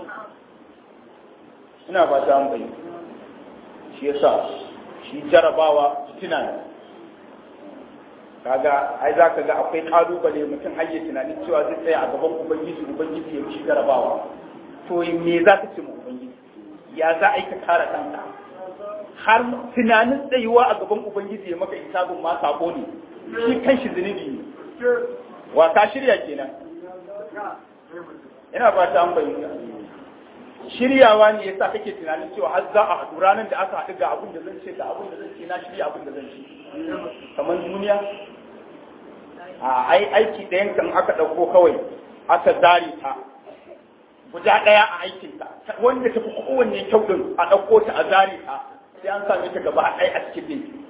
ina ba ta an bayyana shi yasa shi jarabawa fitina ne kaga ai za ka ga akwai kalubale mutum har ya tunanin cewa zai tsaya a gaban ubangiji ubangiji ya mishi jarabawa to me za ka ce ma ubangiji ya za a yi ka kare kanka har tunanin tsayuwa a gaban ubangiji ya maka hisabun ma sabo ne shi kanshi zunubi ne wa ka shirya kenan ina ba ta an bayyana shiryawa ne yasa kake tunanin cewa har za a haɗu ranar da aka haɗu ga abin da zan ce ga abin da zan ce na shirya abin da zan ce kamar duniya a ai aiki ɗayan kan aka ɗauko kawai aka zare ta guda ɗaya a aikin ta wanda ta fi kowanne kyau ɗin a ɗauko ta a zare ta sai an same ta gaba ɗaya a cikin ɗin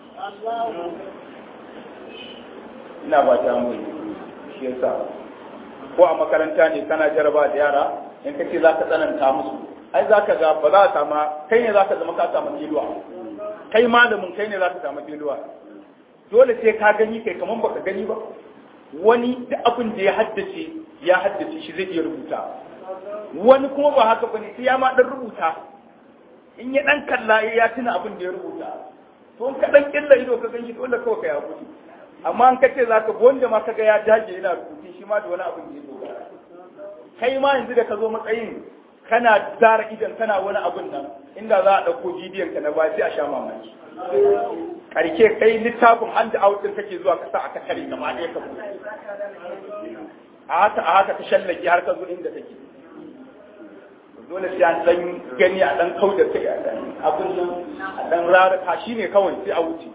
ina ba ta mai shi yasa ko a makaranta ne kana jaraba da yara in ka ce za ka tsananta musu ai za ka ga ba za ka sama kai ne za ka zama ka samu filuwa kai malamin kai ne za ka samu filuwa dole sai ka gani kai kamar baka gani ba wani da abin da ya haddace ya haddace shi zai iya rubuta wani kuma ba haka bane sai ya ma dan rubuta in ya dan kalla ya tuna abin da ya rubuta to in ka dan killa ido ka ganshi dole kawai kai hakuri amma an kace zaka wanda ma kaga ya dage yana rubutu shi ma da wani abin da ya dogara kai ma yanzu da ka zo matsayin kana zara idan kana wani abun nan inda za a ɗauko bidiyon ka na ba sai a sha mamaki karke kai littafin hand out din kake zuwa kasa aka kare gaba ɗaya ka buɗe a haka a haka ta shallake har ka zo inda take dole sai an dan gani a dan kauda kai a dan abun nan a dan raraka shine kawai sai a wuce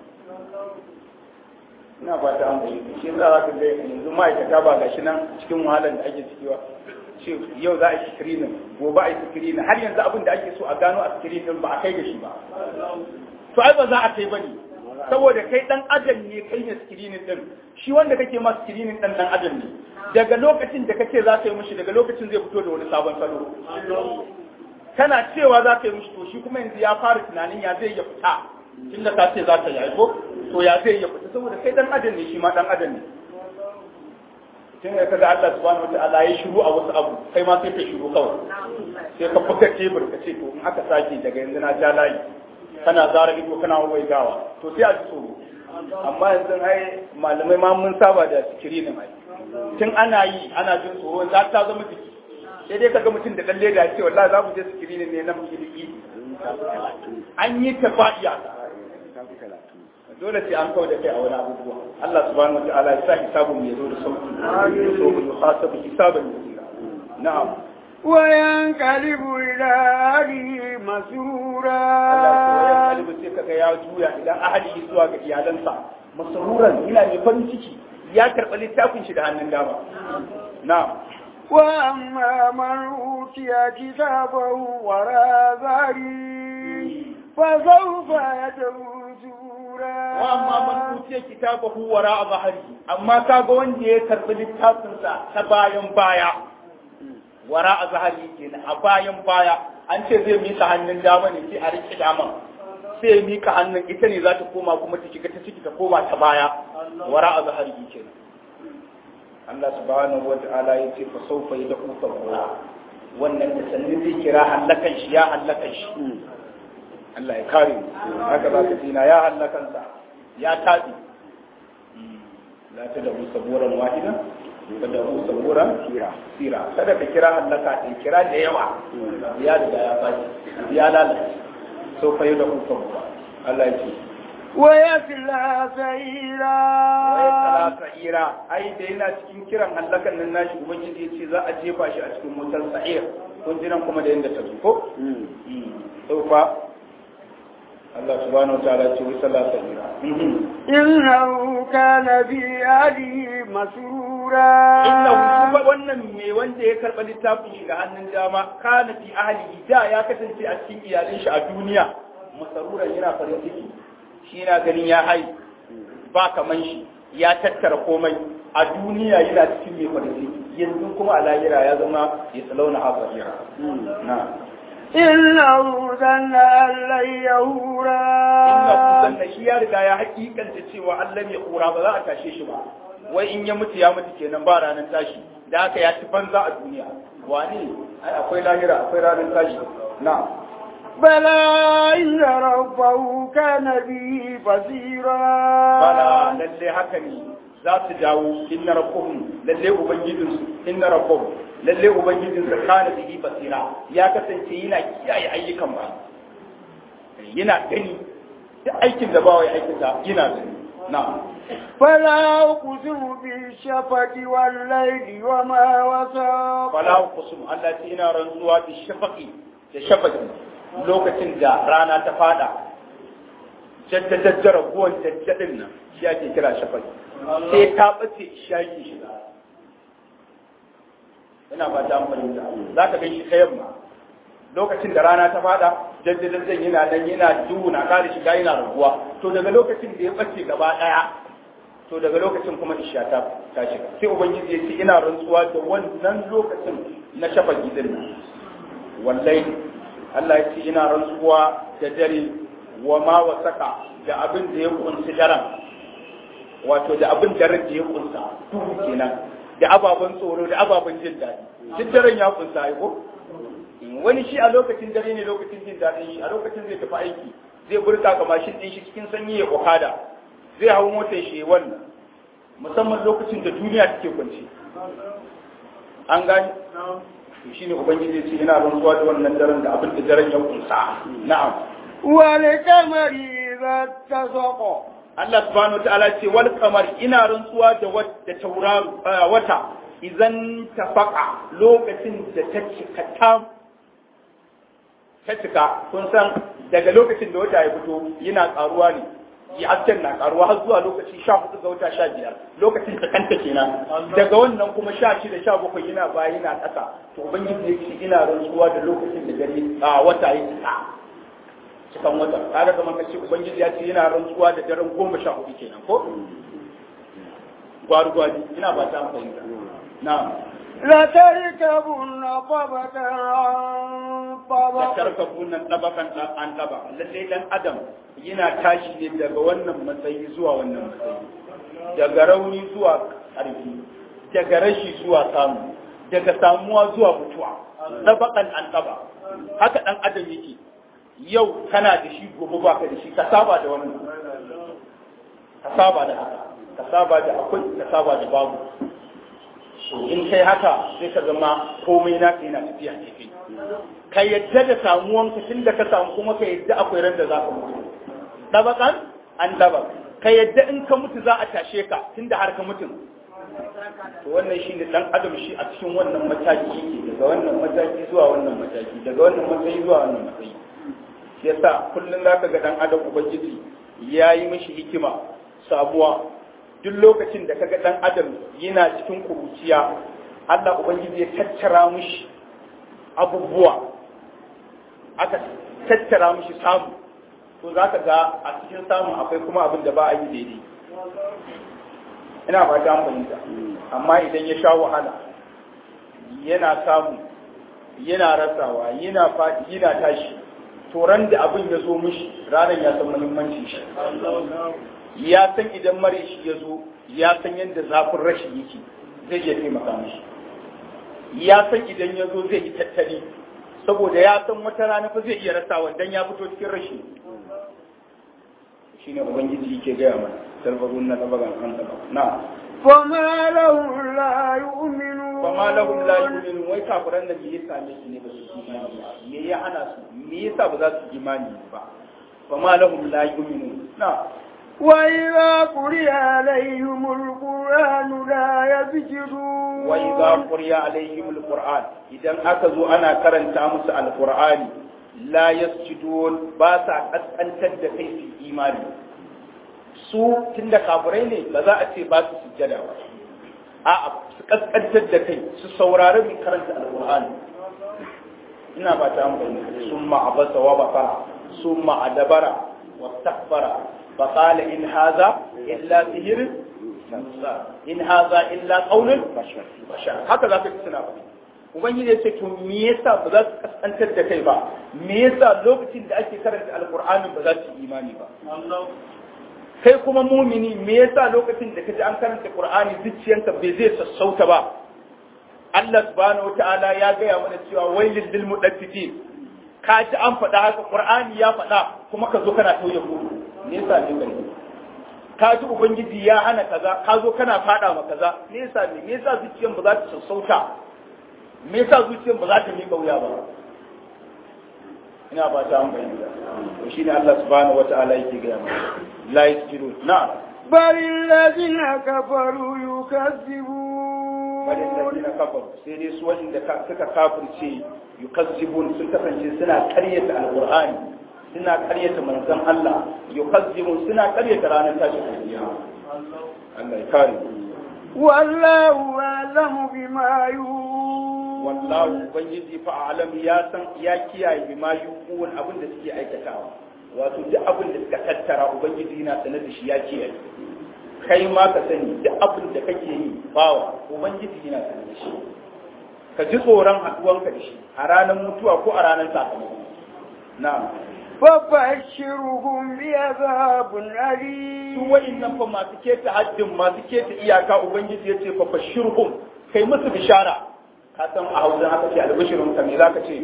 ina ba ta amfani shi za ka ga yanzu ma'aikata ba gashi nan cikin wahalar da ake ciki ba ce yau za a yi screening gobe a yi screening har yanzu abin da ake so a gano a screening ba a kai da shi ba to ai ba za a kai bane saboda kai dan adam ne kai ne screening din shi wanda kake ma screening din dan adam ne daga lokacin da kace za ka yi mishi daga lokacin zai fito da wani sabon salo kana cewa za ka yi mishi to shi kuma yanzu ya fara tunanin ya zai ya fita tunda ka ce za ka yi ko to ya zai ya fita saboda kai dan adam ne shi ma dan adam ne tun da kaga Allah subhanahu wataala ya shiru a wasu abu kai ma sai ka shiru kawai sai ka buga tebur ka ce to in aka sake daga yanzu na ja layi kana zara ido kana waigawa to sai a ji tsoro amma yanzu ai malamai ma mun saba da sikiri ne mai tun ana yi ana jin tsoro za ta zama jiki sai dai kaga mutum da dalle da ce wallahi za mu je sikiri ne na mujiki an yi tafa'iya dole sai an kawo da kai a wani abubuwa Allah subhanahu wataala ya sa hisabun ya zo da sauki amin so mu hasabu hisaban yasira na'am wa yanqalibu ila ahlihi masrura Allah ya sai kaga ya juya idan ahli zuwa ga iyalansa masruran yana mai farin ciki ya karɓi littafin shi da hannun dama na'am wa amma man utiya kitabahu wara zari fa sawfa yad'u wa amma man utiya kitabahu wara zahari amma kaga wanda ya karbi littafin sa ta bayan baya wara zahari kenan a bayan baya an ce zai mika hannun dama ne sai a rike dama sai mika hannun ita ne za ta koma kuma ta shiga ta ciki ta koma ta baya wara zahari kenan Allah subhanahu wa ta'ala ya ce fa sawfa yad'u sabura wannan da sannin zai kira hallakan shi ya hallakan shi Allah ya kare mu haka za ka tina ya hallakansa ya tabi la ta da saburan wahida ka da saburan sira sira kada ka kira hallaka din kira da yawa ya riga ya fashi ya lalace so fa yau da sabura Allah ya ce wa yasla sa'ira wa yasla sa'ira ai da yana cikin kiran hallakan nan nashi ubangiji ya ce za a jefa shi a cikin wutar sa'ir kun ji nan kuma da yanda ta zo ko so fa Allah subhanahu wa ta'ala ce wisa la sa'ira innahu kana bi ali masrura innahu kuma wannan me wanda ya karba littafin shi ga hannun dama kana fi ahli da ya kasance a cikin iyalin shi a duniya masrura yana farin ciki shi yana ganin ya hai ba kaman shi ya tattara komai a duniya yana cikin mai farin ciki yanzu kuma a lahira ya zama ya salauna hasira na innahu zanna allan yahura innahu zanna shi ya riga ya hakikanta cewa Allah ya kura ba za a tashe shi ba wai in ya mutu ya mutu kenan ba ranar tashi da haka ya ci banza a duniya wani ai akwai lahira akwai ranar tashi na bala inna rabbahu kana bi basira bala lalle haka ne za su dawo inna rabbuhum lalle ubangijinsu inna rabbuhum lalle ubangijin sa kana bihi basira ya kasance yana kiyaye ayyukan ba yana gani duk aikin da bawa ya aikata yana gani na fala uqsimu bi shafaqi wal layli wa ma wasaq fala uqsimu Allah ta ina rantsuwa bi shafaqi da shafaqi lokacin da rana ta fada jaddajjara buwan jaddadin nan shi ake kira shafaqi sai ta bace shaki shiga ina ba ta amfani da za ka ganshi ta yamma lokacin da rana ta fada jaddadin zan yana nan yana duhu na kare shiga yana raguwa to daga lokacin da ya bace gaba daya to daga lokacin kuma isha ta ta shiga sai ubangiji ya ce ina rantsuwa da wannan lokacin na shafa gidan nan wallahi Allah ya ce ina rantsuwa da dare wa ma wasaka da abin da ya kunshi daren wato da abin da rage ya kunsa duhu kenan da ababen tsoro da ababen jin daɗi duk daren ya kunsa ai ko wani shi a lokacin dare ne lokacin jin daɗin shi a lokacin zai tafi aiki zai burka ga mashin ɗin shi cikin sanyi ya okada zai hau motar shi wannan musamman lokacin da duniya take kwanci an gani to shine ubangiji ya ce ina rantsuwa da wannan daren da abin da daren ya kunsa na'am wal qamari idza tasaqa Allah subhanahu wataala ce wal qamar ina rantsuwa da wata tauraro wata idan tafaqa lokacin da ta cika ta ta cika kun san daga lokacin da wata ya fito yana karuwa ne ya hasken na karuwa har zuwa lokaci sha hudu ga wata sha biyar lokacin ta kanta kenan daga wannan kuma sha shida sha bakwai yana baya yana ƙasa to ubangiji ya ce ina rantsuwa da lokacin da gari a wata ya cika cikan wata kaga kamar kace ubangiji ya ce yana rantsuwa da daren goma sha hudu kenan ko gwaru gwari ina ba ta fahimta na'am la tarkabunna tabaqan tabaq la tarkabunna tabaqan an tabaq lalle dan adam yana tashi ne daga wannan matsayi zuwa wannan matsayi daga rauni zuwa ƙarfi daga rashi zuwa samu daga samuwa zuwa mutuwa tabaqan an tabaq haka dan adam yake yau kana da shi gobe ba ka da shi ka saba da wannan ka saba da haka ka saba da akwai ka saba da babu in kai haka sai ka zama komai na kai na tafiya tafi ka yadda da samuwanka tun da ka samu kuma ka yadda akwai ran da za ka mutu dabakan an daba ka yadda in ka mutu za a tashe ka tun da har ka mutu to wannan shi ne dan adam shi a cikin wannan mataki ke daga wannan mataki zuwa wannan mataki daga wannan matsayi zuwa wannan matsayi shi yasa kullum za ka ga dan adam ubangiji ya yi mishi hikima sabuwa duk lokacin da kaga dan adam yana cikin kuruciya Allah ubangiji ya tattara mishi abubuwa aka tattara mishi samu to zaka ga a cikin samu akwai kuma abin da ba a yi daidai ina fata an fahimta amma idan ya sha wahala yana samu yana rasawa yana fadi yana tashi to ran da abin ya zo mishi ranar ya san muhimmancin shi ya san idan mare shi ya zo ya san yadda zafin rashi yake zai iya taimaka mishi ya san idan ya zo zai yi tattali saboda ya san wata rana fa zai iya rasa wandan ya fito cikin rashi shine ubangiji yake gaya mana sarbarun na tabagan an taba na fama lahum la yu'minu fama lahum la yu'minu wai kafiran da me yasa ne su ne ba su imani ba me ya hana su me yasa ba za su imani ba fama lahum la yu'minu na وإذا قرئ عليهم القرآن لا يسجدون وإذا قرئ عليهم القرآن إذا أخذوا أنا كرنت أمس القرآن لا يسجدون باسا أسألت في إيماني su tun da kafirai ne ba za a ce ba su sujjada ba a su kaskantar da kai su saurari mai karanta alƙur'ani ina ba ta amfani sun ma'abasa wa baka sun ma'adabara wa takbara fa qala in haza illa sihr in haza illa qaulul bashar haka za ka ci suna ba ubangiji ya ce to me yasa ba za su kaskantar da kai ba me yasa lokacin da ake karanta alƙur'ani ba za su yi imani ba kai kuma mumini me yasa lokacin da kaji an karanta Qur'ani zuciyanka bai zai sassauta ba Allah subhanahu wataala ya gaya mana cewa wailil lil mudaffifin ka ji an faɗa haka Qur'ani ya faɗa kuma ka zo kana tauye gudu me yasa ne kai ka ji ubangiji ya hana kaza ka zo kana faɗa ma kaza me yasa ne me yasa zuciyan ba za ta sassauta me yasa zuciyan ba za ta miƙa wuya ba ina ba ta an bayyana to shine Allah subhanahu wataala yake gaya mana la yasjudun na'am bal alladhina kafaru yukazzibun bal alladhina kafaru sai dai su wanda suka kafirce yukazzibun sun kasance suna karyata alqur'ani suna karyata manzon Allah yukazzibun suna karyata ranar tashin kiyama Allah ya kare wallahu a'lamu bima yu'minun wallahu ubangiji fa alam ya san ya kiyaye bima yuqul abin da suke aikatawa wato duk abin da suka tattara ubangiji yana sanar da shi ya kiyaye kai ma ka sani duk abin da kake yi bawa ubangiji yana sanar da shi ka ji tsoron haduwanka da shi a ranar mutuwa ko a ranar sakamako na'am fabashirhum bi'adhabin alim su wa'innan fa masu keta haddin masu keta iyaka ubangiji ya ce fa bashirhum kai musu bishara ka san a hausa haka ce albishirin ka me za ka ce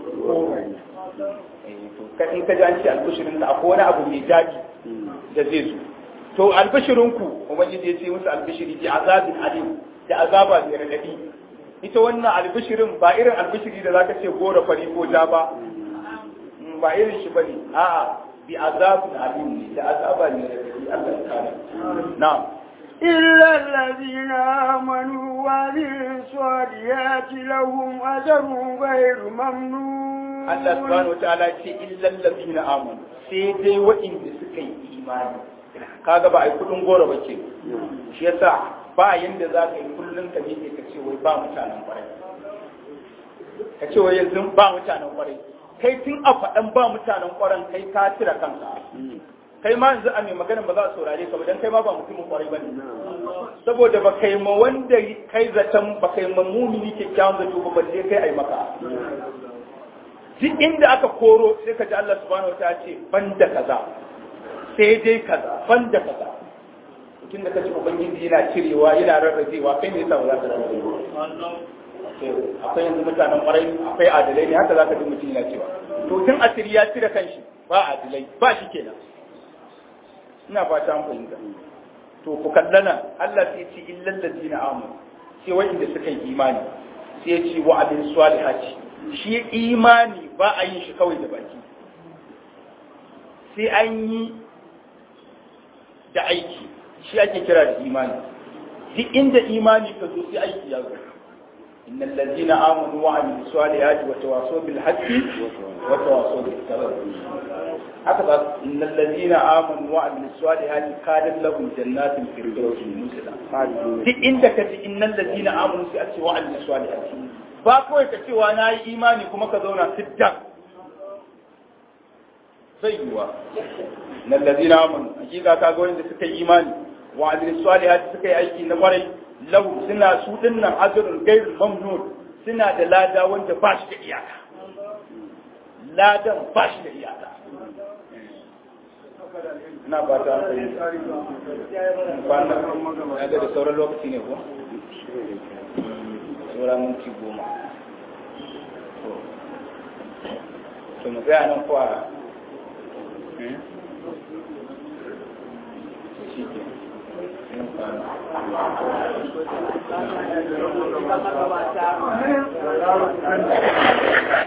ka in ka ji an ce albishirin ka akwai wani abu mai daɗi da zai zo to albishirin ku ubangiji ya ce musu albishiri bi azabin alim da azaba mai radadi ita wannan albishirin ba irin albishiri da zaka ce gora fari ko ja ba ba irin shi bane a'a bi azabun alim ne da azaba ne da Allah ya kare na'am إلا الذين آمنوا وعملوا الصالحات لهم أجر غير ممنون. الله سبحانه وتعالى ce إلا الذين آمنوا sai dai waɗanda suka yi imani kaga ba a yi kudin goro ba ke shi yasa ba yanda za ka yi kullum ka miƙe ka ce wai ba mutanen kwarai ka ce wai yanzu ba mutanen kwarai kai tun a faɗan ba mutanen kwaran kai ka tira kanka kai ma yanzu a mai magana ba za a saurare ka ba dan kai ma ba mutumin kwarai bane saboda ba kai ma wanda kai zaton ba kai ma mumini kyakkyawan zato ba balle kai ai maka duk inda aka koro sai ka ji Allah subhanahu wataala ce banda kaza sai dai kaza banda kaza tun da kace ubangiji yana cirewa yana rarrabewa kai ne yasa ba za ka rarrabe akwai yanzu mutanen kwarai akwai adalai ne haka za ka ji mutum yana cewa to tun asiri ya cire kanshi ba adalai ba shi kenan ina fata an fahimta to ku kallana Allah sai ce illal ladina amanu sai wanda suka yi imani sai ya ce wa abin salihati shi imani ba a yin shi kawai da baki sai an yi da aiki shi ake kira da imani duk inda imani ka zo sai aiki ya zo innal ladina amanu wa amilus salihati wa tawasaw bil haqqi wa tawasaw bis sabr haka ba innal ladina amanu wa amilus salihati kana lahum jannatin firdausin nuzula duk inda ka ji innal ladina amanu sai a ce wa amilus salihati ba kawai ka cewa na yi imani kuma ka zauna siddan zai yiwa innal ladina amanu hakika ka ga wanda suka yi imani wa amilus salihati suka yi aiki na kwarai lahu suna su dinnan ajrun gairul mamnun suna da lada wanda ba shi da iyaka ladan ba shi da iyaka ina ba ta ba da sauran lokaci ne ko sauran minti goma to mu ga nan kwa shi ke Thank you.